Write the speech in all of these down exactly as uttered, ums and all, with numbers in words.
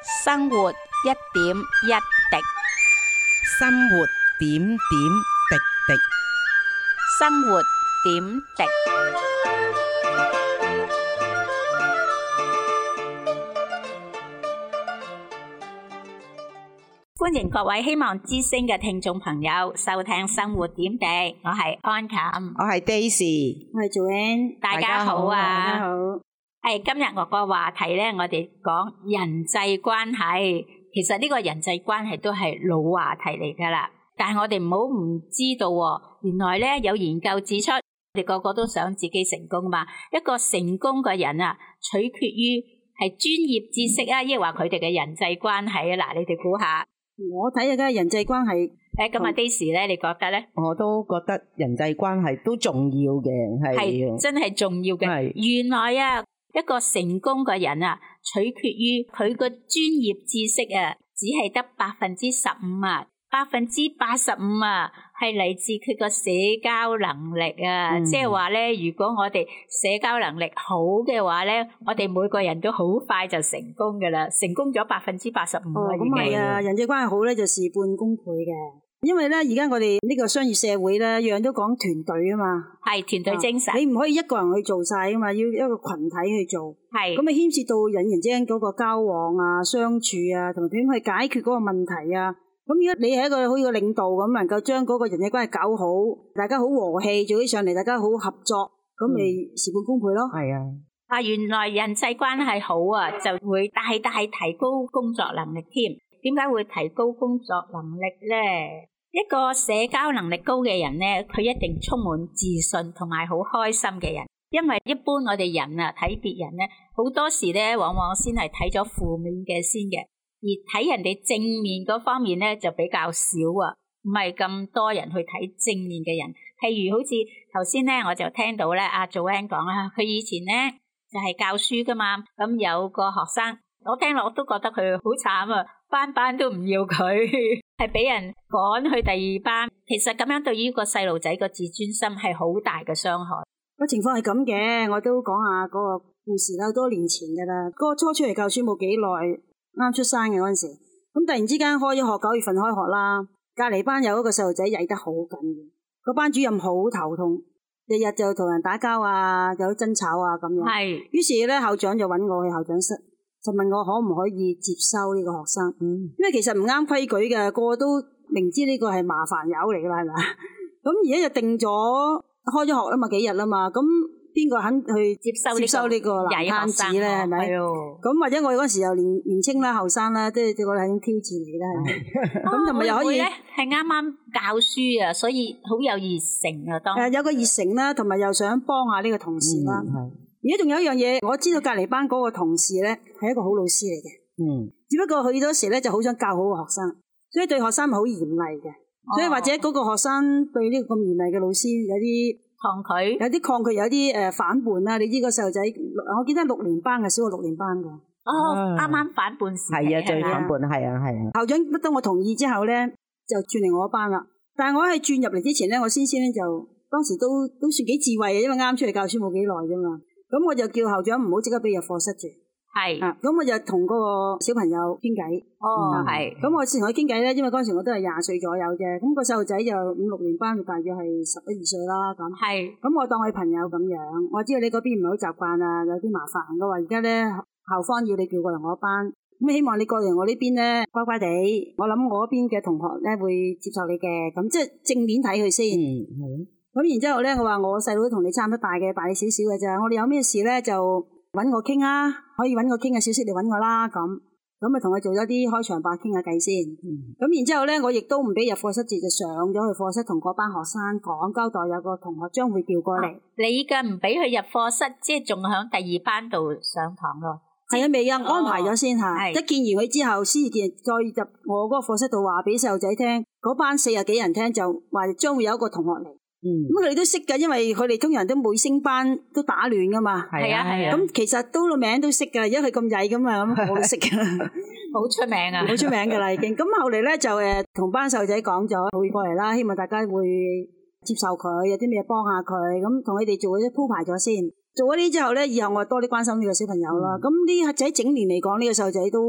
生活一點一滴， 生活點點滴滴。 生活點滴。歡迎各位希望之聲嘅聽眾朋友收聽生活點滴，我係安琴， 我係 Daisy， 我係 Joanne， 大家好啊！ 大家好。 係今日我個話題咧，我哋講人際關係。其實呢個人際關係都係老話題嚟噶啦，但係我哋唔好唔知道喎，原來咧有研究指出，我哋個個都想自己成功嘛。一個成功嘅人啊，取決於係專業知識啊，抑或佢哋嘅人際關係啊。嗱，你哋估下？ 我睇嘅梗係人際關係。 誒，咁啊 Daisy 咧，你覺得咧？ 我都覺得人際關係都重要嘅，係係真係重要嘅。 係原來啊，一個成功嘅人啊，取決於佢個專業知識啊，只係得百分之十五啊，百分之八十五啊，係嚟自佢個社交能力啊。即係話咧，如果我哋社交能力好嘅話咧，我哋每個人都好快就成功噶啦，成功咗百分之八十五啦。 咁係啊，人際關係好咧，就事半功倍嘅。因為咧，而家我哋呢個商業社會咧，樣樣都講團隊啊嘛， 係團隊精神， 你唔可以一個人去做晒啊嘛，要一個群體去做。 係咁啊，牽涉到人與人之間嗰個交往啊、相處啊，同埋點去解決嗰個問題啊。咁如果你係一個好似個領導咁，能夠將嗰個人際關係搞好，大家好和氣，做起上嚟大家好合作，咁咪事半功倍咯。 係啊， 啊，原來人際關係好啊，就會大大提高工作能力添。點解會提高工作能力咧？一個社交能力高嘅人咧，佢一定充滿自信同埋好開心嘅人。因為一般我哋人啊睇別人咧，好多時咧往往先係睇咗負面嘅先嘅，而睇人哋正面嗰方面咧就比較少啊，唔係咁多人去睇正面嘅人。譬如好似頭先咧，我就聽到咧阿 Joanne 講啦，佢以前咧就係教書噶嘛，咁有個學生，我聽落都覺得佢好慘啊，班班都唔要佢，係俾人趕去第二班。其實咁樣對於個細路仔個自尊心係好大嘅傷害。 個情況係咁嘅，我都講下嗰個故事啦，好多年前噶啦。嗰個初出嚟教書冇幾耐，啱出生嘅嗰陣時，咁突然之間開咗學，九月份開學啦。隔籬班有一個細路仔曳得好緊要，個班主任好頭痛，日日就同人打交啊，有爭吵啊咁樣。係，於是咧校長就揾我去校長室，就問我可唔可以接收呢個學生。嗯，因為其實唔啱規矩嘅，個個都明知呢個係麻煩友嚟噶啦，係咪？咁而家就定咗開咗學啦嘛，幾日啦嘛，咁邊個肯去接收接收呢個爛攤子咧？係咪？咁或者我嗰時又年年青啦、後生啦，即係對我係種挑戰嚟啦。咁同埋又可以咧， 係啱啱教書啊，所以好有熱誠啊。當誒有個熱誠啦，同埋又想幫下呢個同事啦。而家仲有一樣嘢，我知道隔離班嗰個同事咧係一個好老師嚟嘅。嗯，只不過佢嗰時咧就好想教好個學生，所以對學生係好嚴厲嘅。所以或者嗰個學生對呢個咁嚴厲嘅老師有啲抗拒，有啲抗拒，有啲誒反叛啦。你知個細路仔，我記得六年班嘅，小學六年班嘅。 哦，啱啱反叛時期係啊，最反叛係啊，係啊。 校長得到我同意之後咧，就轉嚟我班啦。但係我喺轉入嚟之前咧，我先先咧就當時都都算幾智慧嘅，因為啱出嚟教書冇幾耐啫嘛。咁我就叫校長唔好即刻俾入課室住。係啊，咁我就同嗰個小朋友傾偈。 哦，係。 咁我先同佢傾偈咧，因為嗰陣時我都係廿歲左右啫。咁個細路仔就五六年班，大約係十一二歲啦。咁係。咁我當佢朋友咁樣，我知道你嗰邊唔係好習慣啊，有啲麻煩。我話而家咧校方要你叫過嚟我班，咁希望你過嚟我呢邊咧乖乖地。我諗我嗰邊嘅同學咧會接受你嘅，咁即係正面睇佢先。嗯，係。咁然之後咧，我話我細佬同你差唔多大嘅，大你少少嘅咋。我哋有咩事咧就搵我傾啊，可以搵我傾嘅消息，你搵我啦。咁咁咪同佢做咗啲開場白，傾下偈先。咁、嗯、然之後咧，我亦都唔俾入課室住，就上咗去課室同嗰班學生講交代，有個同學將會調過嚟、啊。 你嘅唔俾佢入課室，即係仲響第二班度上堂咯。 係啊，未啊，安排咗先吓。一見完佢之後，先至再入我嗰個課室度話俾細路仔聽，嗰班四十幾人聽就話將會有一個同學嚟。咁佢哋都識噶，因為佢哋通常都每升班都打亂噶嘛。係啊係啊。咁其實都個名都識噶，因為佢咁曳咁啊，咁我都識噶。 好出名啊！ 好出名噶啦已經。咁後嚟咧就誒同班細路仔講咗會過嚟啦，希望大家會接受佢，有啲咩幫下佢，咁同佢哋做咗鋪排咗先。做咗呢之後咧，以後我多啲關心呢個小朋友啦。咁呢個仔整年嚟講，呢個細路仔都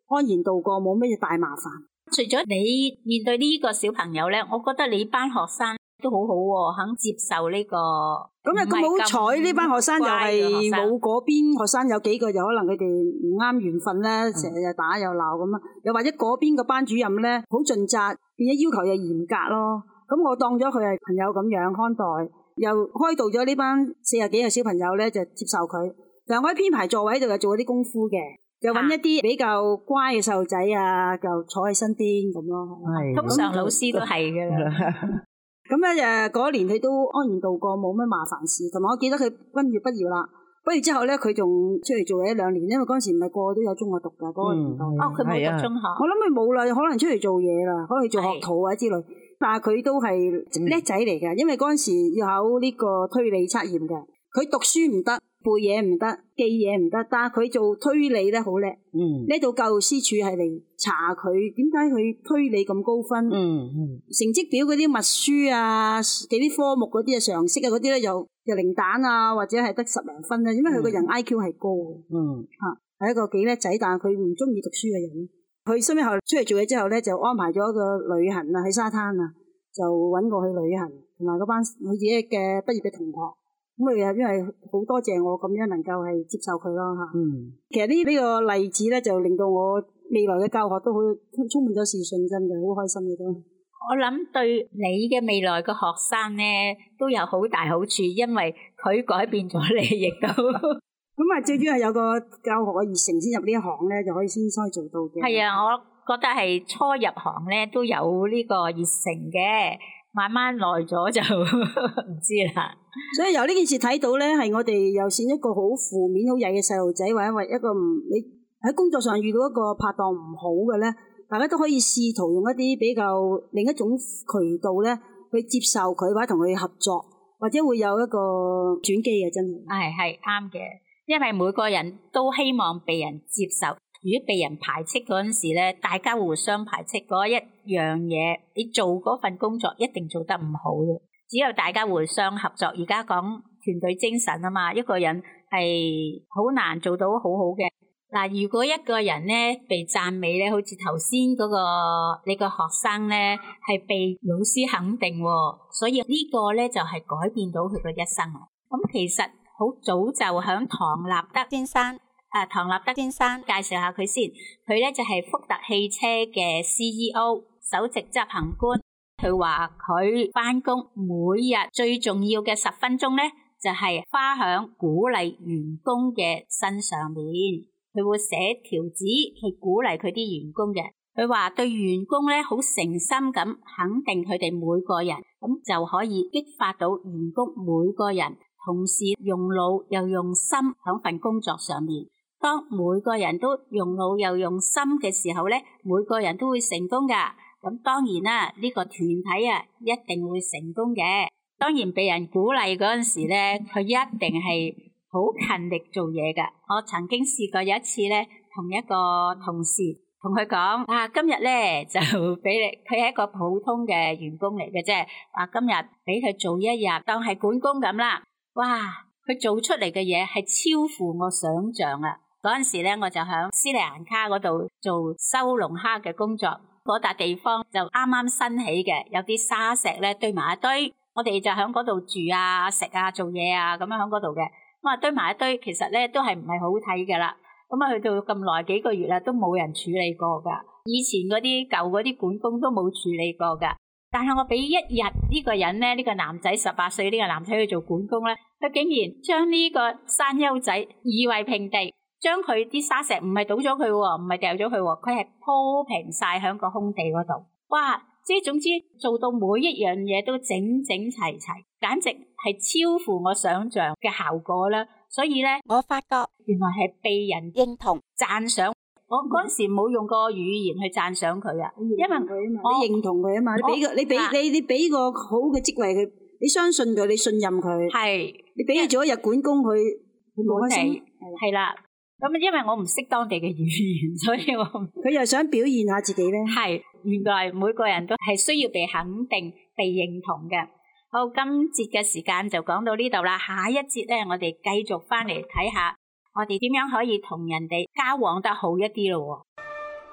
安然度過，冇咩大麻煩。 除咗你面對呢個小朋友咧，我覺得你班學生都好好喎，肯接受呢個。 咁啊，咁好彩呢班學生又係冇嗰邊學生有幾個，有可能佢哋唔啱緣分咧，成日又打又鬧咁啊，又或者嗰邊個班主任咧好盡責，變咗要求又嚴格咯。咁我當咗佢係朋友咁樣看待，又開導咗呢班四十幾個小朋友咧就接受佢。但係我喺編排座位度又做咗啲功夫嘅。就揾一啲比較乖嘅細路仔啊，就坐喺身邊咁咯。 係，通常老師都係㗎啦。 咁咧誒，嗰年佢都安然度過，冇咩麻煩事。同埋我記得佢跟住畢業啦，畢業之後咧，佢仲出嚟做嘢一兩年，因為嗰陣時唔係個個都有中學讀㗎，嗰、嗰個年代。 哦，佢冇讀中學。我諗佢冇啦，可能出嚟做嘢啦，可能做學徒啊之類。但係佢都係叻仔嚟嘅，因為嗰陣時要考呢個推理測驗嘅，佢讀書唔得。背嘢唔得，記嘢唔得，但係佢做推理咧好叻。嗯，呢度教師處係嚟查佢點解佢推理咁高分。嗯嗯，成績表嗰啲默書啊，幾啲科目嗰啲啊，常識啊嗰啲咧又又零蛋啊，或者係得十零分啊，因為佢個人 I Q 係高嘅。嗯，吓係、啊、一個幾叻仔，但係佢唔中意讀書嘅人。佢收尾後出嚟做嘢之後咧，就安排咗一個旅行啊，喺沙灘啊，就搵過去旅行，同埋嗰班佢自己嘅畢業嘅同學。咁佢啊，因為好多謝我咁樣能夠係接受佢咯吓。嗯，其實呢呢個例子咧，就令到我未來嘅教學都好充滿咗自信，真嘅好開心嘅都。 我諗對你嘅未來嘅學生咧，都有好大好處，因為佢改變咗你，亦都咁啊，最主要係有個教學嘅熱誠先入呢一行咧，就可以先可以做到嘅。 係啊，我覺得係初入行咧都有呢個熱誠嘅。慢慢耐咗就唔知啦， 所以由呢件事睇到咧，係我哋又算一個好負面、好曳嘅細路仔，或者為一個唔你喺工作上遇到一個拍檔唔好嘅咧，大家都可以試圖用一啲比較另一種渠道咧去接受佢，或者同佢合作，或者會有一個轉機嘅，真係。 係係啱嘅，因為每個人都希望被人接受。如果被人排斥嗰陣時咧，大家互相排斥嗰一樣嘢，你做嗰份工作一定做得唔好嘅。只有大家互相合作，而家講團隊精神啊嘛，一個人係好難做到好好嘅。嗱，如果一個人咧被讚美咧，好似頭先嗰個你個學生咧係被老師肯定，所以呢個咧就係改變到佢嘅一生。咁其實好早就響唐立德先生。啊，唐立德先生介紹下佢先，佢咧就係福特汽車嘅 C E O 首席執行官。佢話佢返工每日最重要嘅十分鐘咧，就係花響鼓勵員工嘅身上面。佢會寫條子去鼓勵佢啲員工嘅。佢話對員工咧好誠心咁肯定佢哋每個人，咁就可以激發到員工每個人同時用腦又用心響份工作上面。當每個人都用腦又用心嘅時候咧，每個人都會成功噶。咁當然啦，呢個團體啊一定會成功嘅。當然被人鼓勵嗰陣時咧，佢一定係好勤力做嘢噶。我曾經試過有一次咧，同一個同事同佢講啊，今日咧就俾你，佢係一個普通嘅員工嚟嘅啫。話今日俾佢做一日，當係管工咁啦。哇，佢做出嚟嘅嘢係超乎我想象啊！嗰陣時咧，我就喺斯里蘭卡嗰度做收龍蝦嘅工作，嗰笪地方就啱啱新起嘅，有啲沙石咧堆埋一堆，我哋就喺嗰度住啊、食啊、做嘢啊，咁樣喺嗰度嘅。咁啊堆埋一堆，其實咧都係唔係好睇噶啦。咁啊去到咁耐幾個月啦，都冇人處理過噶。以前嗰啲舊嗰啲管工都冇處理過噶。但係我俾一日呢個人咧，呢個男仔十八歲呢個男仔去做管工咧，佢竟然將呢個山丘仔夷為平地。將佢啲沙石唔係倒咗佢，唔係掉咗佢，佢係鋪平晒喺個空地嗰度。哇！即係總之做到每一樣嘢都整整齊齊，簡直係超乎我想象嘅效果啦。所以咧，我發覺原來係被人認同、讚賞。我嗰陣時冇用過語言去讚賞佢啊，因為我你認同佢啊嘛，你俾個你俾你你俾個好嘅職位佢，你相信佢，你信任佢，係你俾佢做一日管工，佢佢冇開心， 係啦。咁因為我唔識當地嘅語言，所以我佢又想表現下自己咧。 係，原來每個人都係需要被肯定、被認同嘅。好，今節嘅時間就講到呢度啦。下一節咧，我哋繼續翻嚟睇下，我哋點樣可以同人哋交往得好一啲咯。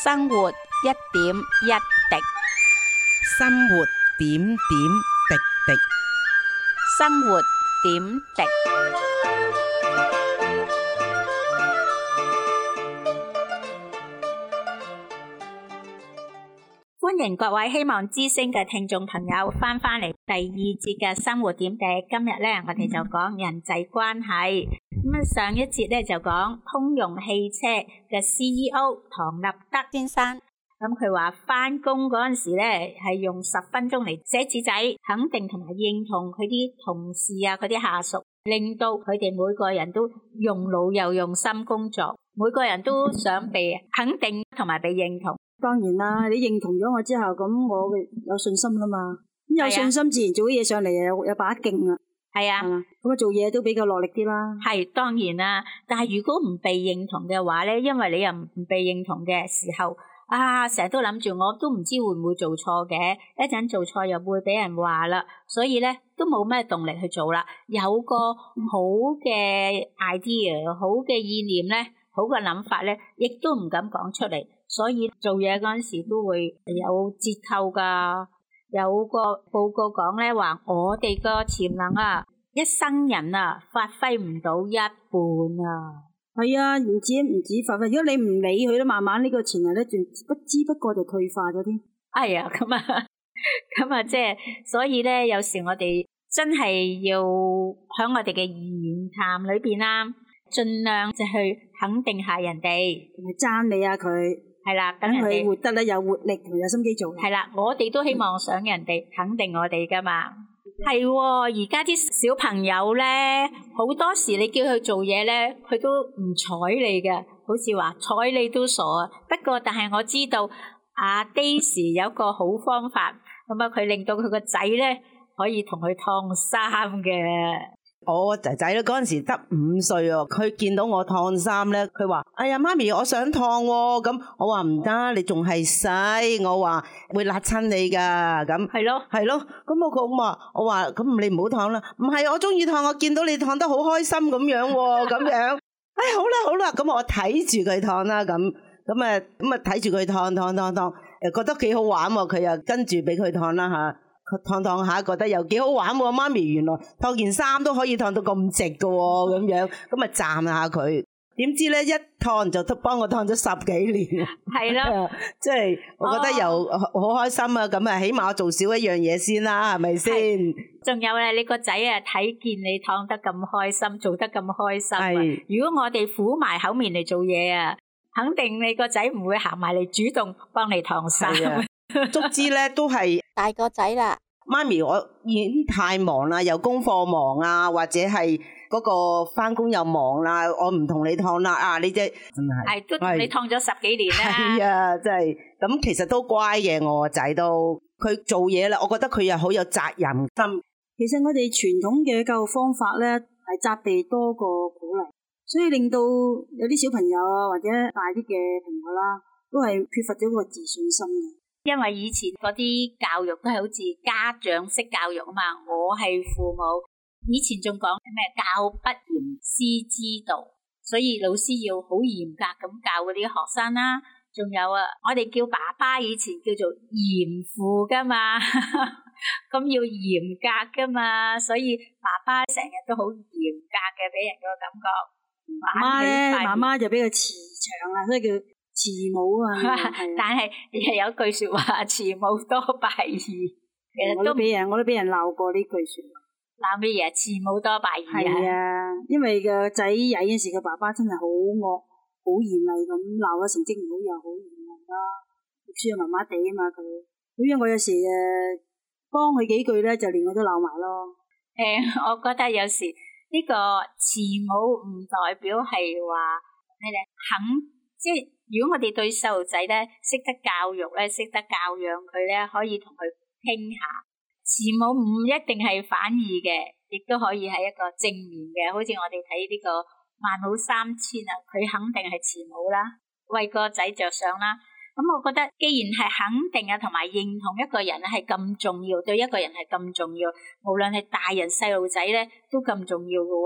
生活一點一滴， 生活點點滴滴， 生活點滴。歡迎各位希望之聲嘅聽眾朋友翻返嚟第二節嘅生活點滴。今日咧，我哋就講人際關係。咁啊，上一節咧就講通用汽車嘅 C E O 唐立德先生。咁佢話翻工嗰陣時咧，係用十分鐘嚟寫紙仔，肯定同埋認同佢啲同事啊，佢啲下屬，令到佢哋每個人都用腦又用心工作，每個人都想被肯定同埋被認同。 當然啦，你認同咗我之後，咁我有信心啦嘛。咁有信心，自然做啲嘢上嚟有有把勁啦。 係啊， 咁啊做嘢都比較落力啲啦。係當然啦，但係如果唔被認同嘅話咧，因為你又唔被認同嘅時候，啊，成日都諗住我都唔知會唔會做錯嘅，一陣做錯又會俾人話啦，所以咧都冇咩動力去做啦。有個好嘅 idea， 好嘅意念咧，好嘅諗法咧，亦都唔敢講出嚟。所以做嘢嗰陣時都會有折扣噶。有個報告講咧，話我哋個潛能啊，一生人啊發揮唔到一半啊。 係啊，唔止唔止發揮，如果你唔理佢咧，慢慢呢個潛能咧，就不知不覺就退化咗添。 哎呀，咁啊，咁啊，即係所以咧，有時我哋真係要喺我哋嘅言談裏邊啦，盡量就去肯定下人哋， 同埋讚美下佢。係啦，等佢活得咧有活力同有心機做。係啦，我哋都希望想人哋肯定我哋噶嘛。係喎，而家啲小朋友咧，好多時你叫佢做嘢咧，佢都唔睬你嘅，好似話睬你都傻啊。不過但係我知道阿 Daisy 有個好方法，咁啊佢令到佢個仔咧可以同佢燙衫嘅。 我仔仔咧嗰陣時得五歲哦，佢見到我燙衫咧，佢話：哎呀，媽咪，我想燙喎。咁我話唔得，你仲係細，我話會辣親你噶。咁係咯， 係咯。咁我佢話，我話咁你唔好燙啦。唔係，我中意燙，我見到你燙得好開心咁樣喎，咁樣。哎，好啦好啦，咁我睇住佢燙啦，咁咁啊咁啊睇住佢燙燙燙燙，誒覺得幾好玩喎，佢又跟住俾佢燙啦吓。燙燙下覺得又幾好玩喎，媽咪原來燙件衫都可以燙到咁直㗎喎，咁樣咁啊讚下佢。點知咧一燙就幫我燙咗十幾年。係咯，即係我覺得又好開心啊！咁啊，起碼我做少一樣嘢先啦，係咪先？ 仲有咧，你個仔啊睇見你燙得咁開心，做得咁開心啊！如果我哋苦埋口面嚟做嘢啊，肯定你個仔唔會行埋嚟主動幫你燙衫。 卒之咧都係大個仔啦， 媽咪我已經太忙啦，又功課忙啊，或者係嗰個翻工又忙啦，我唔同你燙啦啊！你即係真係係都同你燙咗十幾年啦。 係啊，真係咁，其實都乖嘅，我個仔都佢做嘢啦，我覺得佢又好有責任心。 其實我哋傳統嘅教育方法咧係責備多過鼓勵，所以令到有啲小朋友啊或者大啲嘅朋友啦，都係缺乏咗個自信心嘅。 因為以前嗰啲教育都係好似家長式教育啊嘛，我係父母，以前仲講咩教不嚴師之道，所以老師要好嚴格咁教嗰啲學生啦。仲有啊，我哋叫爸爸以前叫做嚴父噶嘛，咁要嚴格噶嘛，所以爸爸成日都好嚴格嘅，俾人個感覺。 媽媽咧，媽媽就比較慈祥啦，所以叫慈母啊， 但係有句說話，慈母多敗兒。其實都俾人，我都俾人鬧過呢句說話。 鬧咩嘢？慈母多敗兒啊！ 係啊，因為個仔曳嗰時，個爸爸真係好惡、好嚴厲咁鬧，個成績唔好又好嚴厲啦，讀書又麻麻地啊嘛佢。咁樣我有時誒幫佢幾句咧，就連我都鬧埋咯。 誒、欸，我覺得有時呢個慈母唔代表係話咩咧，肯即係。如果我哋對細路仔咧識得教育咧，識得教養佢咧，可以同佢傾下。慈母唔一定係反義嘅，亦都可以係一個正面嘅。好似我哋睇呢個萬母三遷啊，佢肯定係慈母啦，為個仔着想啦。咁我覺得，既然係肯定啊，同埋認同一個人係咁重要，對一個人係咁重要，無論係大人細路仔咧都咁重要嘅喎。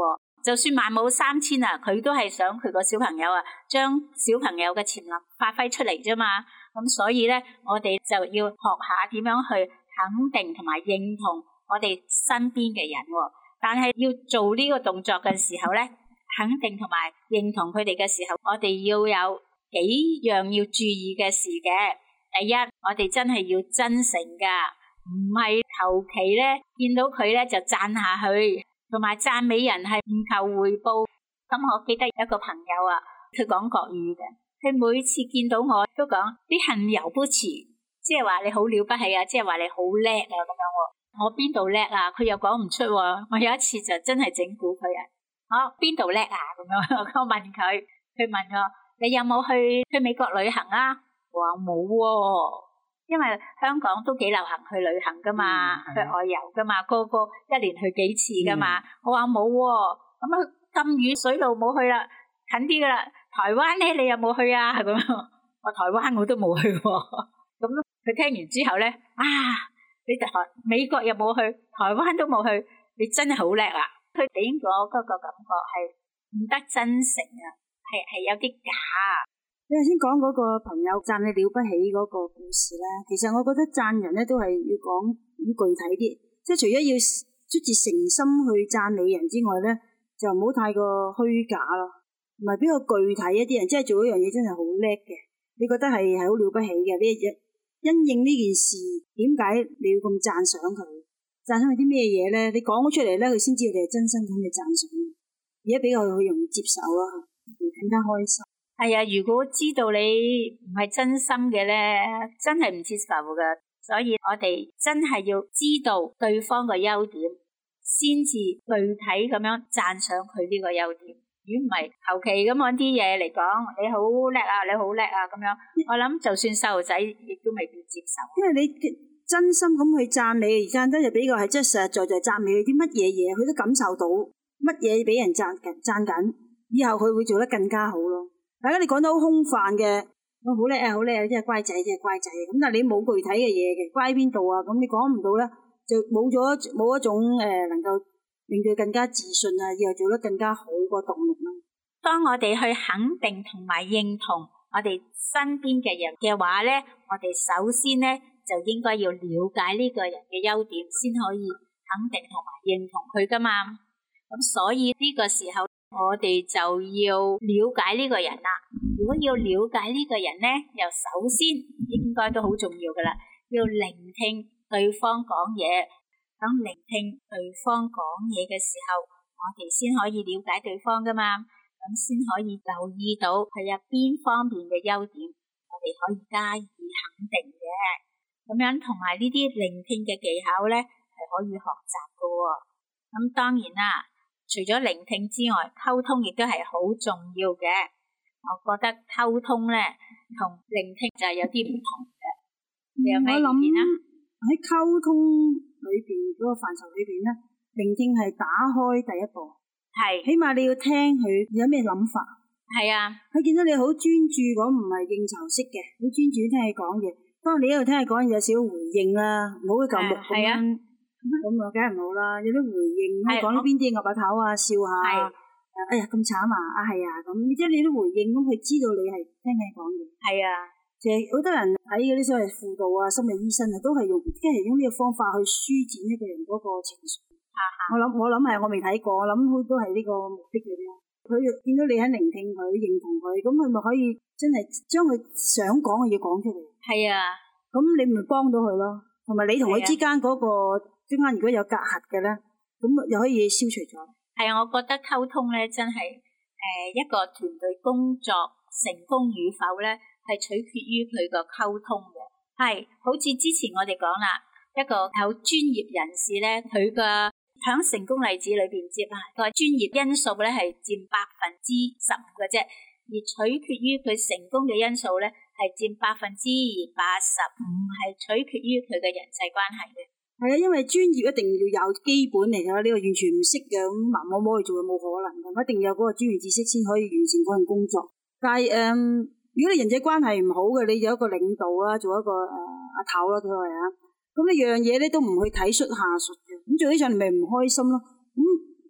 就算萬冇三千啊，佢都係想佢個小朋友啊，將小朋友嘅潛能發揮出嚟啫嘛。咁所以咧，我哋就要學下點樣去肯定同埋認同我哋身邊嘅人。但係要做呢個動作嘅時候咧，肯定同埋認同佢哋嘅時候，我哋要有幾樣要注意嘅事嘅。第一，我哋真係要真誠噶，唔係求其咧見到佢咧就讚下去。同埋讚美人係唔求回報。咁我記得一個朋友啊，佢講國語嘅，佢每次見到我都講你很了不起，即係話你好了不起啊，即係話你好叻啊咁樣。我邊度叻啊？佢又講唔出。我有一次就真係整蠱佢啊，我邊度叻啊咁樣。我問佢，佢問我你有冇去去美國旅行啊？我話冇喎。因為香港都幾流行去旅行噶嘛，嗯、去外遊噶嘛，個個一年去幾次噶嘛。嗯、我話冇喎，咁啊咁遠水路冇去啦，近啲噶啦。台灣咧，你有冇去啊？咁我台灣我都冇去喎。咁佢聽完之後咧，啊，你台美國又冇去，台灣都冇去，你真係好叻啊！佢俾我嗰個感覺係唔得真誠啊，係係有啲假。 你頭先講嗰個朋友讚你了不起嗰個故事咧，其實我覺得讚人咧都係要講要具體啲，即係除咗要出自誠心去讚美人之外咧，就唔好太過虛假咯，唔係比較具體一啲人，即係做一樣嘢真係好叻嘅，你覺得係係好了不起嘅呢一因應呢件事，點解你要咁讚賞佢？讚賞佢啲咩嘢咧？你講咗出嚟咧，佢先知道你係真心咁嘅讚賞，而家比較佢容易接受咯，更加開心。 係啊，如果知道你唔係真心嘅咧，真係唔接受噶。所以我哋真係要知道對方嘅優點，先至具體咁樣讚賞佢呢個優點。如果唔係求其咁搵啲嘢嚟講，你好叻啊，你好叻啊咁樣，我諗就算細路仔亦都未必接受。 因為你真心咁去讚美，而讚得就比較係即係實實在在讚美佢啲乜嘢嘢，佢都感受到乜嘢俾人讚緊讚緊，以後佢會做得更加好咯。大家你講得好空泛嘅，我好叻啊，好叻啊，即係乖仔，即係乖仔。咁但係你冇具體嘅嘢嘅，乖邊度啊？咁你講唔到咧，就冇咗冇一種誒、呃，能夠令佢更加自信啊，以後做得更加好個動力咯。 當我哋去肯定同埋認同我哋身邊嘅人嘅話咧，我哋首先咧就應該要了解呢個人嘅優點，先可以肯定同埋認同佢噶嘛。咁所以呢個時候，我哋就要了解呢個人啦。如果要了解呢個人咧，又首先應該都好重要噶啦，要聆聽對方講嘢。當聆聽對方講嘢嘅時候，我哋先可以了解對方噶嘛，咁先可以留意到佢有邊方面嘅優點，我哋可以加以肯定嘅。咁樣同埋呢啲聆聽嘅技巧咧，係可以學習噶。咁當然啦。除咗聆聽之外，溝通亦都係好重要嘅。我覺得溝通咧同聆聽就係有啲唔同嘅。你有咩意見啊？ 喺溝通裏邊嗰個範疇裏邊咧，聆聽係打開第一步，係起碼你要聽佢有咩諗法。 係啊， 佢見到你好專注講，唔係應酬式嘅，好專注聽佢講嘢。當你喺度聽佢講嘢，有少少回應啦，唔好會咁木咁樣。咁啊，梗係唔好啦！有啲回應，講呢邊啲岌把頭啊，笑下，哎呀咁慘啊，啊係啊，咁即係你啲回應，咁佢知道你係聽你講嘢。 係啊， 其實好多人睇嗰啲所謂輔導啊、心理醫生啊，都係用即係用呢個方法去舒展一個人嗰個情緒。啊、我諗我諗係我未睇過，我諗都係呢個目的嘅啫。佢見到你喺聆聽佢、認同佢，咁佢咪可以真係將佢想講嘅嘢講出嚟。係啊，咁你咪幫到佢咯，同埋你同佢之間嗰個。中間如果有隔閡嘅咧，咁又可以消除咗。係啊，我覺得溝通咧真係誒、呃、一個團隊工作成功與否咧，係取決於佢個溝通嘅。係，好似之前我哋講啦，一個有專業人士咧，佢個響成功例子裏邊接啊個專業因素咧係佔百分之十五嘅啫，而取決於佢成功嘅因素咧係佔百分之八十五，係取決於佢嘅人際關係嘅。係啊，因為專業一定要有基本嚟噶，呢個完全唔識嘅咁盲摸摸去做，冇可能嘅，一定有嗰個專業知識先可以完成嗰份工作。但係誒、嗯，如果你人際關係唔好嘅，你有一個領導啦，做一個誒、呃、阿頭啦，佢係啊，咁你樣嘢咧都唔去體恤下屬嘅，咁做起上嚟咪唔開心咯。咁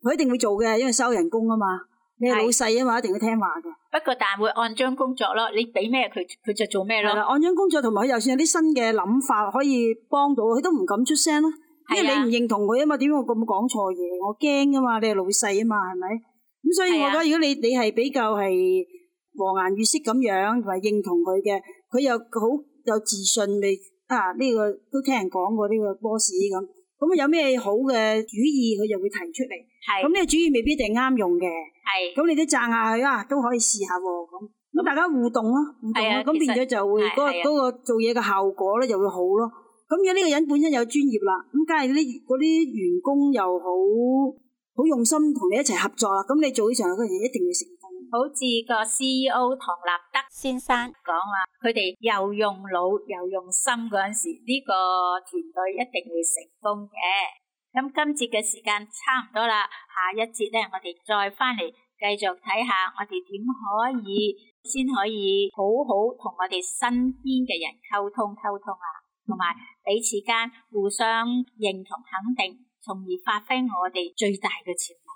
佢一定會做嘅，因為收人工啊嘛。你係老細啊嘛，一定要聽話嘅。 不過但係會按章工作咯，你俾咩佢佢就做咩咯。 按章工作同埋佢就算有啲新嘅諗法可以幫到，佢都唔敢出聲咯。因為你唔認同佢啊嘛，點解我咁講錯嘢？我驚啊嘛，你係老細啊嘛，係咪？咁所以我覺得如果你你係比較係和顏悅色咁樣，同埋認同佢嘅，佢又好有自信，你啊呢個都聽人講過呢個 boss 咁，咁有咩好嘅主意，佢就會提出嚟。咁呢個主意未必一定啱用嘅。係，咁你都讚下佢啊，都可以試下喎。咁咁大家互動咯，互動咯，咁變咗就會嗰個嗰個做嘢嘅效果咧就會好咯。咁如果呢個人本身有專業啦，咁梗係啲嗰啲員工又好好用心同你一齊合作啦，咁你做呢場嗰樣嘢一定會成功。 好似個 C E O 唐立德先生講啦，佢哋又用腦又用心嗰陣時，呢個團隊一定會成功嘅。咁今節嘅時間差唔多啦，下一節咧我哋再翻嚟繼續睇下我哋點可以先可以好好同我哋身邊嘅人溝通溝通啊，同埋彼此間互相認同肯定，從而發揮我哋最大嘅潛能。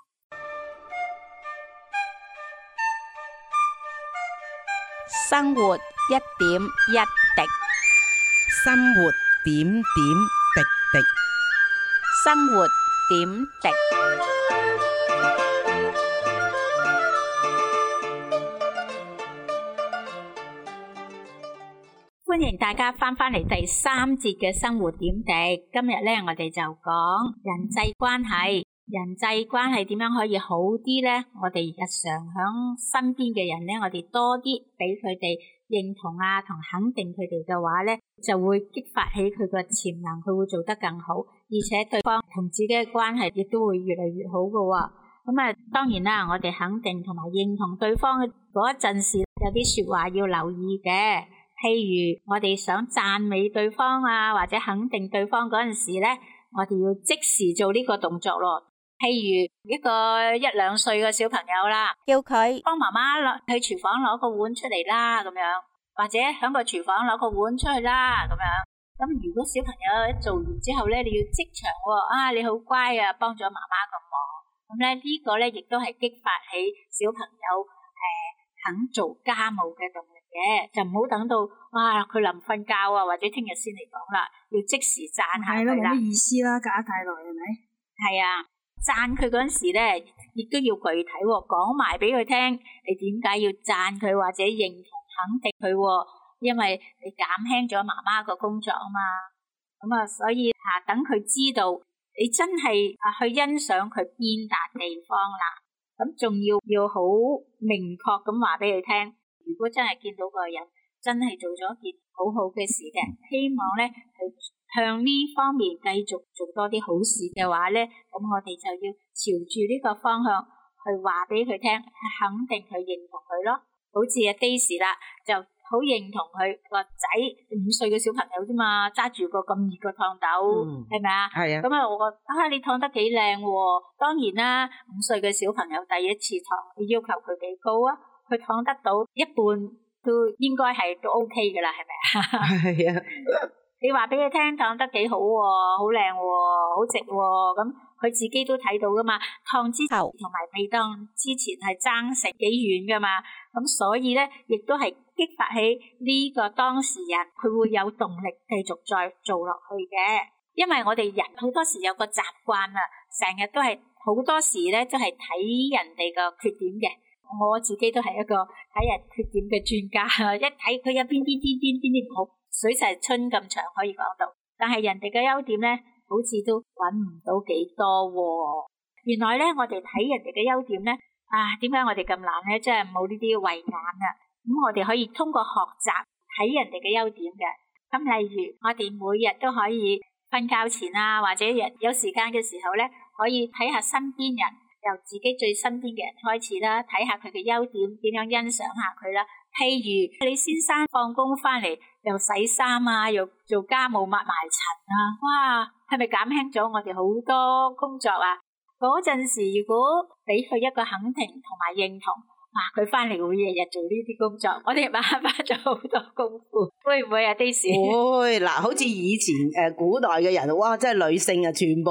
生活一點一滴， 生活點點滴滴， 生活點滴。 歡迎大家翻返嚟第三節嘅生活點滴。今日咧，我哋就講人際關係。人際關係點樣可以好啲呢？我哋日常響身邊嘅人呢，我哋多啲俾佢哋認同啊，同肯定佢哋嘅話呢，就會激發起佢個潛能，佢會做得更好，而且對方同自己嘅關係亦都會越嚟越好㗎喎。咁啊，當然啦，我哋肯定同埋認同對方嗰陣時，有啲說話要留意嘅。譬如我哋想讚美對方啊，或者肯定對方嗰陣時呢，我哋要即時做呢個動作咯。譬如一個一兩歲嘅小朋友啦， 叫佢幫媽媽攞去廚房攞個碗出嚟啦，咁樣，或者響個廚房攞個碗出去啦，咁樣。咁如果小朋友做完之後咧，你要即場喎，啊你好乖啊，幫咗媽媽咁忙，咁咧呢個咧亦都係激發起小朋友誒肯做家務嘅動力嘅，就唔好等到哇佢臨瞓覺啊，或者聽日先嚟講啦，要即時讚下佢啦。 係啦，冇乜意思啦，隔得太耐係咪？ 係啊。讚佢嗰陣時咧，亦都要具體喎，講埋俾佢聽，你點解要讚佢或者認同肯定佢？因為你減輕咗媽媽個工作啊嘛，咁啊，所以啊，等佢知道你真係啊去欣賞佢邊笪地方啦，咁仲要要好明確咁話俾佢聽。如果真係見到個人真係做咗件好好嘅事嘅，希望咧佢向呢方面繼續做多啲好事嘅話咧，咁我哋就要朝住呢個方向去話俾佢聽，肯定佢認同佢咯。好似阿 Daisy 啦，就好認同佢個仔五歲嘅小朋友啫嘛，揸住個咁熱嘅燙斗，係咪啊？係啊。咁啊，我覺得啊，你燙得幾靚喎。當然啦，五歲嘅小朋友第一次燙，你要求佢幾高啊？佢燙得到一半都應該係都 OK 噶啦，係咪啊？係啊。你話俾佢聽燙得幾好喎，好靚喎，好直喎，咁佢自己都睇到噶嘛。燙之後同埋未燙之前係爭成幾遠噶嘛，咁所以咧，亦都係激發起呢個當事人，佢會有動力繼續再做落去嘅。因為我哋人好多時有個習慣啊，成日都係好多時咧都係睇人哋個缺點嘅。我自己都係一個睇人缺點嘅專家，一睇佢有邊啲邊邊邊啲唔好。水石春咁長可以講到，但係人哋嘅優點咧，好似都揾唔到幾多喎。原來咧，我哋睇人哋嘅優點咧，啊，點解我哋咁難咧？即係冇呢啲慧眼啊！咁我哋可以通過學習睇人哋嘅優點嘅。咁例如，我哋每日都可以瞓覺前啊，或者日有時間嘅時候咧，可以睇下身邊人，由自己最身邊嘅人開始啦，睇下佢嘅優點，點樣欣賞下佢啦。譬如你先生放工翻嚟又洗衫啊，又做家務抹埋塵啊，哇，係咪減輕咗我哋好多工作啊？嗰陣時如果俾佢一個肯定同埋認同，哇，佢翻嚟會日日做呢啲工作，我哋慢慢咗好多功夫，會唔會啊？Daisy？ 會嗱，好似以前誒古代嘅人，哇，即係女性啊，全部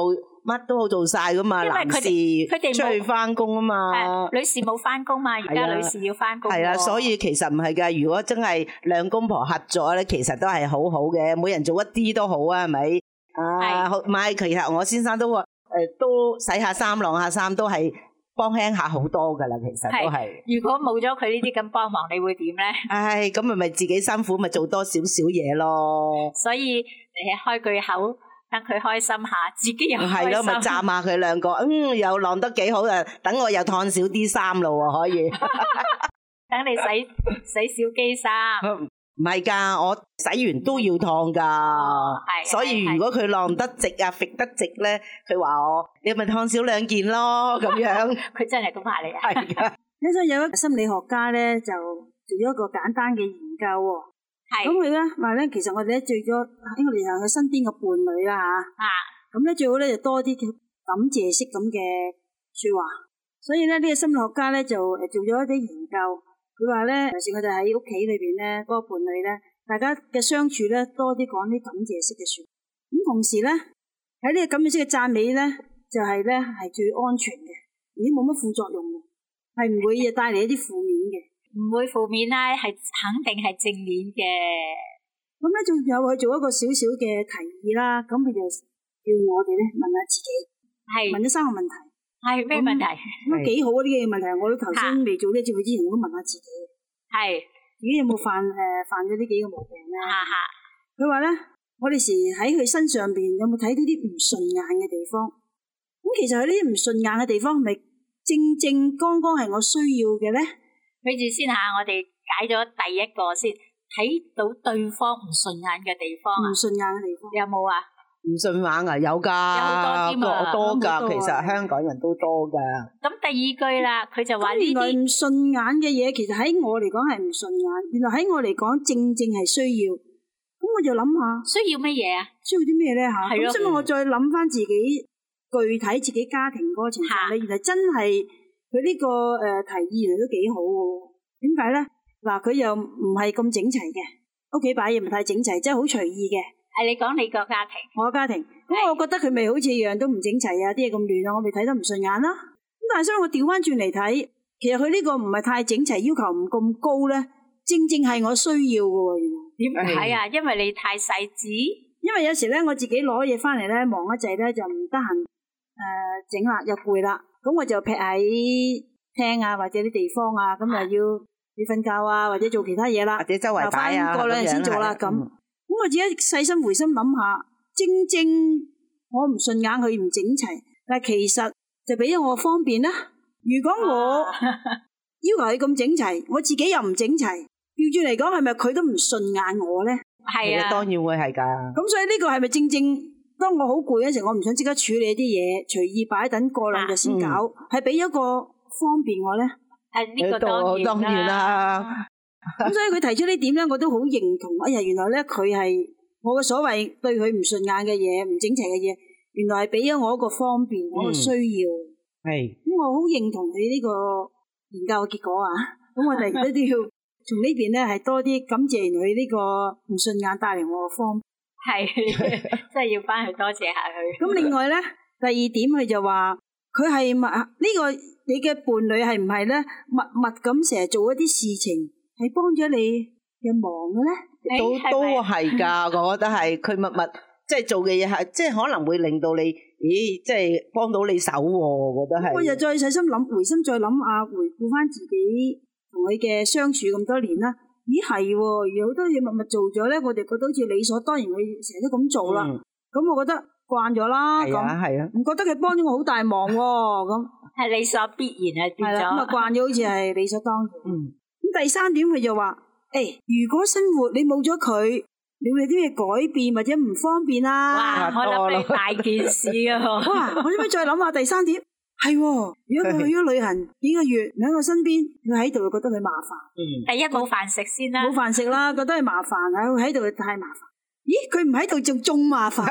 乜都好做晒噶嘛， 因為男士佢哋佢哋冇出去翻工啊嘛。 誒女士冇翻工嘛，而家女士要翻工。 係啦，所以其實唔係㗎。如果真係兩公婆合作咧，其實都係好好嘅，每人做一啲都好啊，係咪？啊，唔係，其實我先生都話誒、呃，都洗下衫、晾下衫，都係幫輕下好多㗎啦。其實都係。 如果冇咗佢呢啲咁幫忙，你會點咧？ 唉，咁咪咪自己辛苦，咪做多少少嘢咯。 所以誒，開句口。等佢開心下，自己又開心。係咯，咪讚下佢兩個，嗯，又晾得幾好啊！等我又燙少啲衫咯喎，可以。 等你洗洗小機衫。 唔係㗎，我洗完都要燙㗎。係。所以如果佢晾得直啊、揈得直咧，佢話我，你咪燙少兩件咯，咁樣。 佢真係咁話你啊？ 係㗎。 呢所以有一個心理學家咧，就做咗一個簡單嘅研究喎。咁佢咧話咧，其實我哋咧最咗喺我哋佢身邊嘅伴侶啦吓，咁咧最好咧就多啲叫感謝式咁嘅說話。所以咧呢個心理學家咧就誒做咗一啲研究，佢話咧，有時我哋喺屋企裏邊咧嗰個伴侶咧，大家嘅相處咧多啲講啲感謝式嘅說話。咁同時咧喺呢個感謝式嘅讚美咧，就係咧係最安全嘅，已經冇乜副作用嘅，係唔會帶嚟一啲負面嘅。 唔會負面啦，係肯定係正面嘅。 咁咧仲有佢做一個少少嘅提議啦，咁佢就叫我哋咧問下自己，係問咗三個問題， 係咩問題？ 咁幾好啊！呢幾個問題，我都頭先未做呢個節目之前，我都問下自己，係自己有冇犯誒、呃、犯咗呢幾個毛病咧？哈哈，佢話咧，我哋時喺佢身上邊有冇睇到啲唔順眼嘅地方？咁其實佢呢啲唔順眼嘅地方，係咪正正剛剛係我需要嘅咧？ 睇住先吓，我哋解咗第一個先，睇到對方唔順眼嘅地方啊， 唔順眼嘅地方有冇啊？ 唔順眼啊，有噶， 有好多添啊， 多噶，其實香港人都多噶。咁第二句啦，佢就話呢啲原來唔順眼嘅嘢，其實喺我嚟講係唔順眼，原來喺我嚟講正正係需要。咁我就諗下， 需要乜嘢啊？ 需要啲咩咧吓？咁所以我再諗翻自己具體自己家庭嗰個情況咧，原來真係。佢呢、這個誒、呃、提議嚟都幾好喎？點解咧？嗱，佢又唔係咁整齊嘅，屋企擺嘢唔太整齊，即係好隨意嘅。 係你講你個家庭， 我個家庭，咁我覺得佢咪好似樣都唔整齊啊，啲嘢咁亂啊，我咪睇得唔順眼啦。咁但係所以我調翻轉嚟睇，其實佢呢個唔係太整齊，要求唔咁高咧，正正係我需要嘅喎。 點解啊？因為你太細緻。 因為有時咧，我自己攞嘢翻嚟咧，忙一陣咧就唔得閒誒整啦，又攰啦。咁我就劈喺廳啊，或者啲地方啊，咁又要要瞓覺啊，或者做其他嘢啦， 或者周圍擺啊， 過兩日先做啦。咁，咁、嗯、我自己細心回心諗下，正正我唔順眼佢唔整齊，但係其實就俾咗我方便啦。如果我要求佢咁整齊，我自己又唔整齊，調轉嚟講，係咪佢都唔順眼我咧？ 係啊， 當然會係噶。咁所以呢個係咪正正？當我好攰嗰時，我唔想即刻處理啲嘢，隨意擺等過兩日先搞，係俾一個方便我咧。 係呢個當然啦。 咁所以佢提出呢點咧，我都好認同。哎呀，原來咧佢係我嘅所謂對佢唔順眼嘅嘢、唔整齊嘅嘢，原來係俾咗我一個方便，嗯、我嘅需要。係。咁我好認同佢呢個研究嘅結果啊！咁我哋都都要從呢邊咧係多啲感謝佢呢個唔順眼帶嚟我嘅方便。 係，真係要翻去多謝下佢。 咁另外咧，第二點佢就話，佢係咪呢個你嘅伴侶係唔係咧默默咁成日做一啲事情，係幫咗你嘅忙嘅咧？ 都都係噶，我覺得係佢默默即係做嘅嘢係，即係可能會令到你，咦，即係幫到你手喎。我覺得係。我又再細心諗，回心再諗下，回顧翻自己同佢嘅相處咁多年啦。咦係喎，有好多嘢默默做咗咧，我哋覺得好似理所當然，佢成日都咁做啦。咁、嗯、我覺得慣咗啦，咁唔覺得佢幫咗我好大忙喎。咁係理所必然係變咗。咁啊慣咗好似係理所當然。嗯。咁第三點佢就話，誒、欸，如果生活你冇咗佢，你會有啲咩改變或者唔方便啊？ 哇！我諗你大件事啊！ 哇！我可唔可以再諗下第三點？係，如果佢去咗旅行幾個月喺我身邊，佢喺度覺得佢麻煩。 嗯，第一冇飯食先啦， 冇飯食啦，覺得係麻煩啊！佢喺度太麻煩。咦，佢唔喺度仲仲麻煩。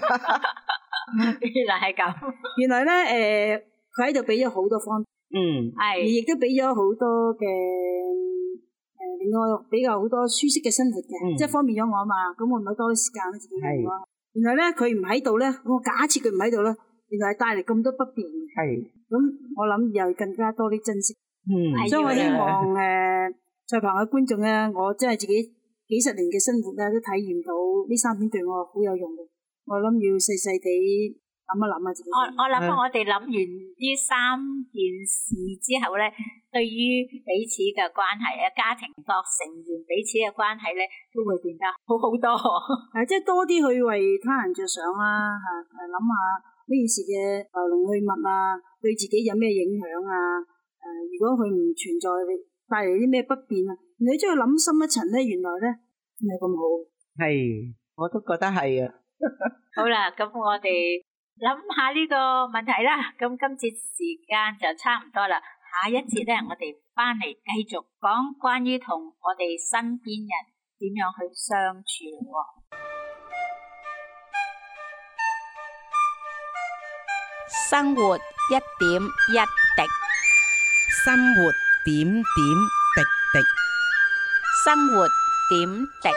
原來係咁。 原來咧，誒、呃，佢喺度俾咗好多方便。 嗯， 係，而亦都俾咗好多嘅誒，令、呃、我比較好多舒適嘅生活嘅，嗯、即係方便咗我嘛。咁我咪多啲時間自己用咯。原來咧，佢唔喺度咧，我假設佢唔喺度咧。你原來係帶嚟咁多不便嘅。 係， 咁我諗又更加多啲珍惜。 嗯， 所以我希望誒在旁嘅觀眾咧，我真係自己幾十年嘅生活咧，都體驗到呢三點對我好有用嘅。我諗要細細地諗一諗啊！自己我我諗我哋諗完呢三件事之後咧，對於彼此嘅關係啊，家庭各成員彼此嘅關係咧，都會變得好好多。 係即係多啲去為他人着想啦，嚇誒諗下呢件事嘅來龍去脈啊，對自己有咩影響啊？誒、呃，如果佢唔存在，帶嚟啲咩不便啊？你將佢諗深一層咧，原來咧唔係咁好。係， 我都覺得係啊。 好啦，咁我哋諗下呢個問題啦。咁今次時間就差唔多啦，下一節咧，我哋翻嚟繼續講關於同我哋身邊人點樣去相處咯。 生活一點一滴， 生活點點滴滴， 生活點滴。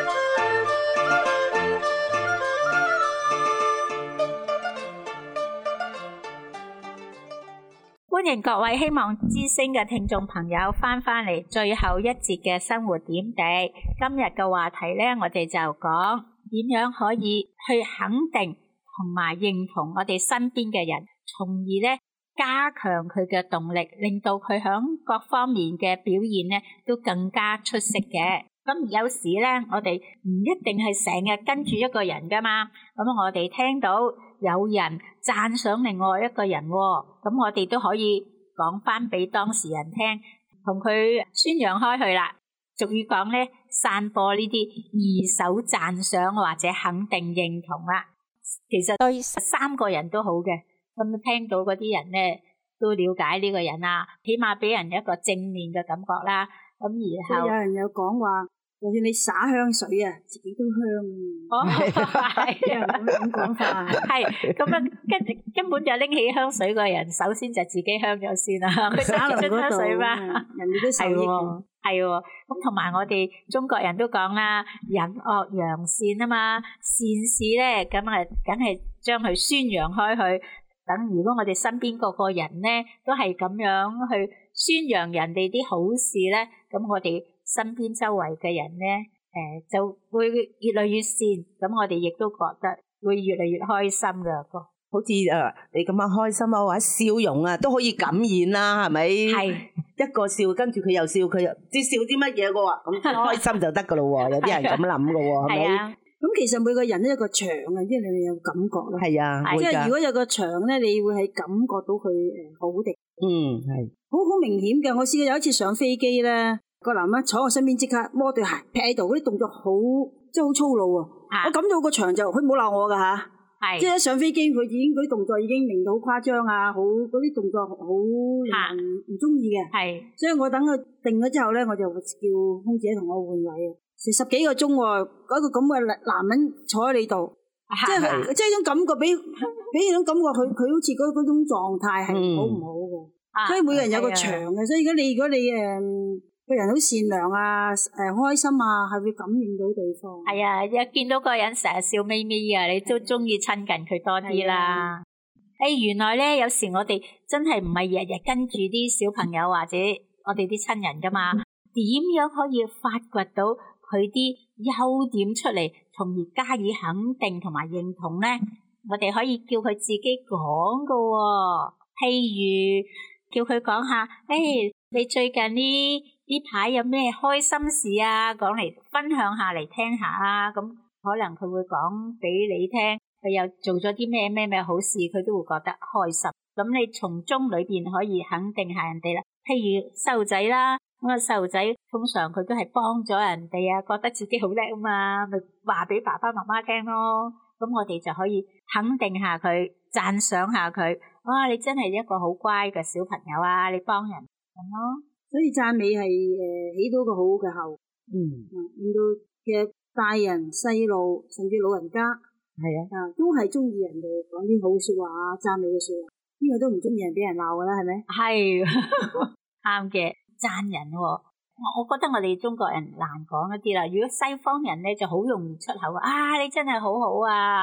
歡迎各位希望之聲嘅聽眾朋友翻返嚟最後一節嘅生活點滴。今日嘅話題呢，我哋就講點樣可以去肯定同埋認同我哋身邊嘅人，從而呢加強佢嘅動力，令到佢響各方面嘅表現呢都更加出色嘅。咁有時咧，我哋唔一定係成日跟住一個人噶嘛。咁我哋聽到有人讚賞另外一個人，咁我哋都可以講翻俾當事人聽，同佢宣揚開去啦。俗語講咧，散播呢啲二手讚賞或者肯定認同啦。其實對三個人都好嘅。咁聽到嗰啲人咧，都了解呢個人啦，起碼俾人一個正面嘅感覺啦。咁然後有人有講話，就算你灑香水啊，自己都香。 哦，係咁咁講法。 係咁啊，跟根本就拎起香水個人，首先就自己香咗先啦。佢灑落出香水嘛， 人哋都受益。 係喎，咁同埋我哋中國人都講啦，人惡揚善啊嘛，善事咧咁啊，梗係將佢宣揚開去。等如果我哋身邊個個人咧，都係咁樣去宣揚人哋啲好事咧，咁我哋身邊周圍嘅人咧，誒就會越嚟越善，咁我哋亦都覺得會越嚟越開心噶。 好似誒你咁樣開心啊，或者笑容啊，都可以感染啦，係咪？係一個笑，跟住佢又笑，佢又知笑啲乜嘢嘅喎，咁開心就得噶咯喎。有啲人咁諗嘅喎，係咪？ 咁其實每個人都有個牆啊，即係你哋有感覺啦。係啊，即係如果有個牆咧，你會係感覺到佢誒好啲。嗯，係。好好明顯嘅，我試過有一次上飛機咧，個男人坐我身邊，即刻摸對鞋劈喺度，嗰啲動作好即係好粗魯啊！我感到個牆就佢冇鬧我噶吓，係即係一上飛機佢已經嗰啲動作已經令到好誇張啊，好嗰啲動作好令人唔中意嘅。係，所以我等佢定咗之後咧，我就叫空姐同我換位啊。成十幾個鐘喎，嗰個咁嘅男人坐喺你度，即係即係一種感覺，俾俾一種感覺，佢佢好似嗰嗰種狀態係好唔好嘅。所以每個人有個牆嘅，所以如果你如果你誒個人好善良啊，誒開心啊，係會感染到對方。係啊，一見到個人成日笑眯眯啊，你都中意親近佢多啲啦。誒，原來咧有時我哋真係唔係日日跟住啲小朋友或者我哋啲親人噶嘛，點樣可以發掘到佢啲優點出嚟，從而加以肯定同埋認同咧？我哋可以叫佢自己講噶喎，譬如叫佢講下，誒，你最近呢呢排有咩開心事啊？講嚟分享下嚟聽下啊！咁可能佢會講俾你聽，佢又做咗啲咩咩咩好事，佢都會覺得開心。咁你從中裏邊可以肯定下人哋啦。譬如細路仔啦。咁啊，細路仔通常佢都係幫咗人哋啊，覺得自己好叻啊嘛，咪話俾爸爸媽媽聽咯。咁我哋就可以肯定下佢，讚賞下佢。哇，你真係一個好乖嘅小朋友啊！你幫人咁咯。所以讚美係誒起到個好嘅效果。嗯，令到嘅大人、細路甚至老人家係啊，啊都係中意人哋講啲好說話啊，讚美嘅說話。邊個都唔中意人俾人鬧噶啦，係咪？係啱嘅。讚人喎，我覺得我哋中國人難講一啲啦。如果西方人咧就好容易出口啊，你真係好好啊，你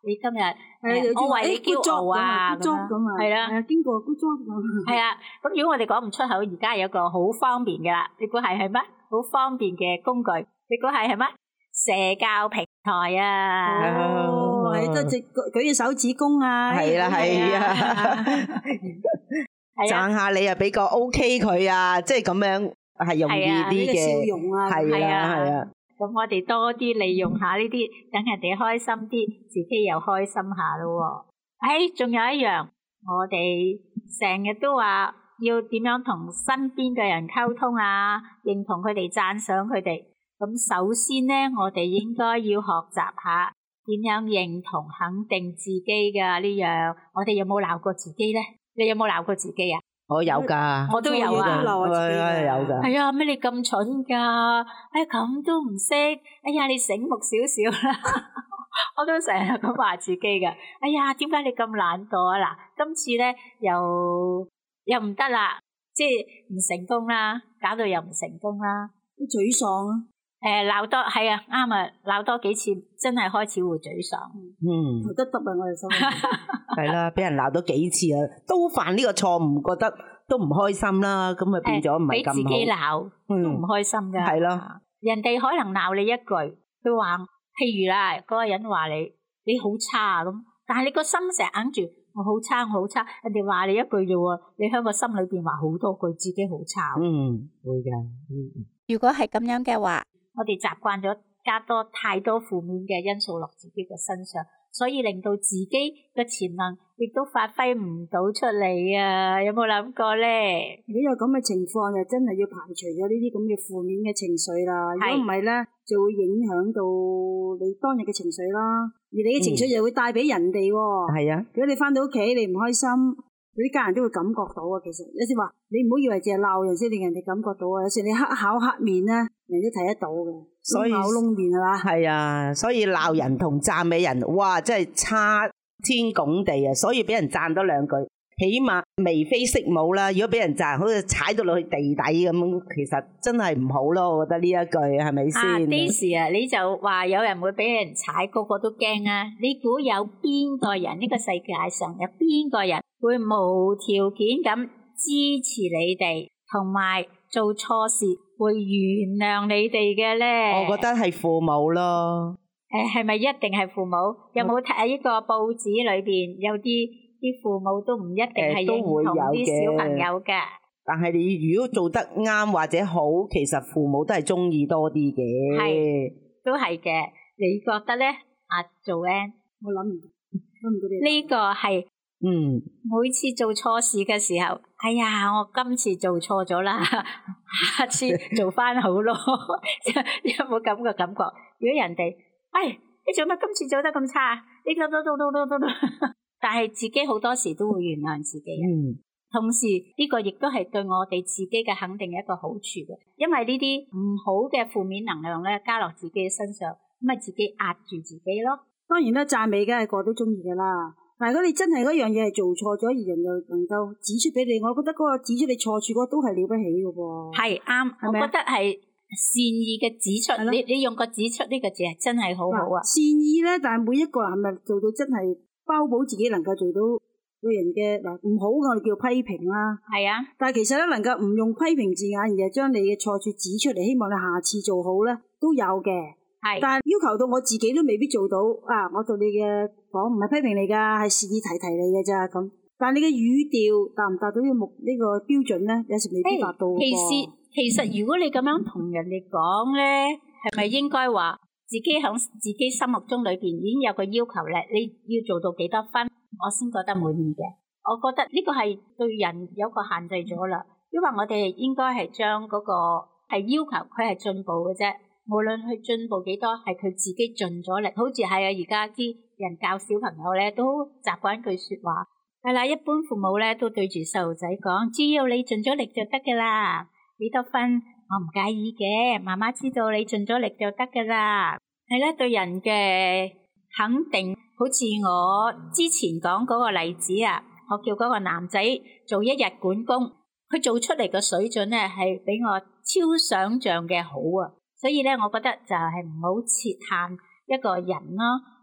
你今日係我為你驕傲啊， 咁啊， 係啦， 係啊，經過 good job 咁。 係啊，咁如果我哋講唔出口，而家有個好方便嘅啦，你估係係乜？好方便嘅工具，你估係係乜？社交平台啊！ 哦，係都直舉舉隻手指公啊！ 係啦係啊， 係啊， 讚下你啊，俾個 OK 佢啊，即係咁樣係容易啲嘅笑容啊， 係啊係啊。 咁我哋多啲利用下呢啲，等人哋開心啲，自己又開心下咯。誒，仲有一樣，我哋成日都話要點樣同身邊嘅人溝通啊，認同佢哋，讚賞佢哋。咁首先呢，我哋應該要學習下點樣認同肯定自己㗎呢樣。我哋有冇鬧過自己呢？你有冇鬧過自己啊？ 我有噶， 我都有啊， 有噶。 係啊，咩你咁蠢噶？哎咁都唔識，哎呀你醒目少少啦。我都成日咁話自己噶。哎呀，點解你咁懶惰啊？嗱，今次咧又又唔得啦，即係唔成功啦，搞到又唔成功啦， 都沮喪啊！ 誒，鬧多係啊，啱啊，鬧多幾次真係開始會沮喪。 嗯， 得得啊，我哋心係啦，俾人鬧咗幾次啊，都犯呢個錯誤，覺得都唔開心啦，咁咪變咗唔係咁好。 俾自己鬧都唔開心噶。 係咯， 人哋可能鬧你一句，佢話譬如啦，嗰個人話你你好差咁，但係你個心成日硬住我好差我好差，人哋話你一句啫喎，你喺個心裏邊話好多句自己好差。 嗯，會噶。 如果係咁樣嘅話， 我哋習慣咗加多太多負面嘅因素落自己嘅身上，所以令到自己嘅潛能亦都發揮唔到出嚟啊！有冇諗過咧？ 如果有咁嘅情況，就真係要排除咗呢啲咁嘅負面嘅情緒啦。如果唔係咧，就會影響到你當日嘅情緒啦。而你嘅情緒又會帶俾人哋喎。 係啊， 如果你翻到屋企你唔開心，嗰啲家人都會感覺到啊。其實有時話你唔好以為淨係鬧人先令人哋感覺到啊。有時你黑口黑面咧，人都睇得到嘅。 所以口窿面係嘛？係啊，所以鬧人同讚美人，哇，真係差天拱地啊！所以俾人讚多兩句，起碼眉飛色舞啦。如果俾人讚，好似踩到落去地底咁，其實真係唔好咯。我覺得呢一句係咪先？啊 Daisy 啊，你就話有人會俾人踩，個個都驚啊！你估有邊個人呢個世界上有邊個人會無條件咁支持你哋，同埋做錯事會原諒你哋嘅咧？ 我覺得係父母咯。 誒，係咪一定係父母？有冇睇呢個報紙裏邊有啲啲父母都唔一定係認同啲小朋友嘅？ 但係你如果做得啱或者好，其實父母都係中意多啲嘅。 係，都係嘅。你覺得咧？阿 Joanne， 我諗唔諗唔到呢個係。 嗯， 每次做錯事嘅時候，哎呀，我今次做錯咗啦，下次做翻好咯，有冇咁嘅感覺？如果人哋，哎，你做乜今次做得咁差？你都都都都都都，但係自己好多時都會原諒自己。 嗯， 同時呢個亦都係對我哋自己嘅肯定一個好處嘅，因為呢啲唔好嘅負面能量咧，加落自己嘅身上，咁咪自己壓住自己咯。 當然啦，讚美梗係個個都中意噶啦。但係如果你真係嗰樣嘢係做錯咗，而人又能夠指出俾你，我覺得嗰個指出你錯處嗰個都係了不起嘅噃。 係啱，我覺得係善意嘅指出。你你用個指出呢個字係真係好好啊。 善意咧，但係每一個人係咪做到真係包保自己能夠做到個人嘅嗱唔好嘅，我哋叫批評啦。係啊，但係其實咧能夠唔用批評字眼，而係將你嘅錯處指出嚟，希望你下次做好咧，都有嘅。係，但係要求到我自己都未必做到啊！我對你嘅講唔係批評你噶，係善意提提你嘅咋咁。但係你嘅語調達唔達到呢個目呢個標準咧，有時未必達到。 其實其實如果你咁樣同人哋講咧，係咪應該話自己喺自己心目中裏邊已經有個要求咧？你要做到幾多分，我先覺得滿意嘅。我覺得呢個係對人有個限制咗啦，因為我哋應該係將嗰個係要求佢係進步嘅啫。無論佢進步幾多，係佢自己盡咗力。好似係啊，而家啲人教小朋友咧，都習慣一句說話，係啦，一般父母咧都對住細路仔講，只要你盡咗力就得噶啦，幾多分我唔介意嘅，媽媽知道你盡咗力就得噶啦。係咧，對人嘅肯定，好似我之前講嗰個例子啊，我叫嗰個男仔做一日管工，佢做出嚟嘅水準咧係比我超想象嘅好啊。所以咧，我覺得就係唔好設限一個人咯，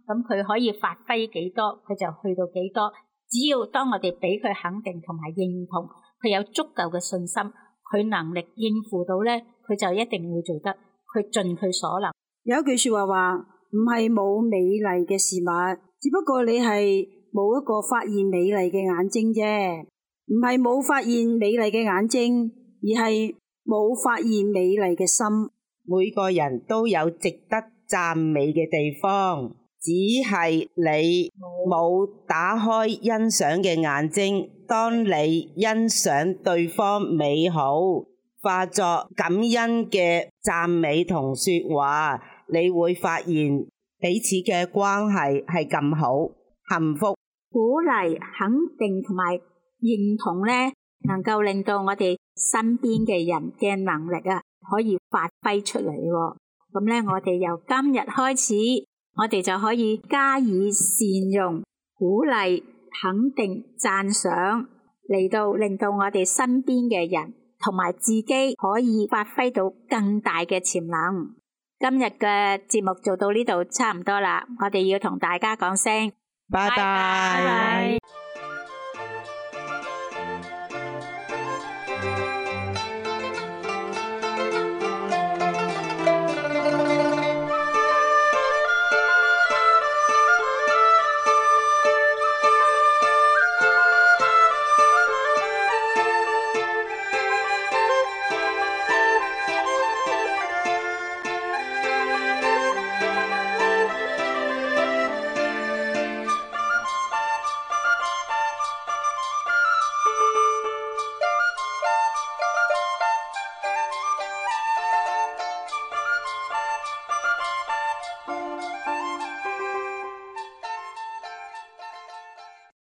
咁佢可以發揮幾多，佢就去到幾多。只要當我哋俾佢肯定同埋認同，佢有足夠嘅信心，佢能力應付到咧，佢就一定會做得，佢盡佢所能。 有一句說話話，唔係冇美麗嘅事物，只不過你係冇一個發現美麗嘅眼睛啫，唔係冇發現美麗嘅眼睛，而係冇發現美麗嘅心。 每個人都有值得讚美嘅地方，只係你冇打開欣賞嘅眼睛。當你欣賞對方美好，化作感恩嘅讚美同說話，你會發現彼此嘅關係係咁好，幸福。 鼓勵、肯定同埋認同咧，能夠令到我哋身邊嘅人嘅能力啊，可以發揮出嚟。咁咧，我哋由今日開始，我哋就可以加以善用，鼓勵、肯定、讚賞，嚟到令到我哋身邊嘅人同埋自己可以發揮到更大嘅潛能。今日嘅節目做到呢度差唔多啦，我哋要同大家講聲拜拜。 拜拜。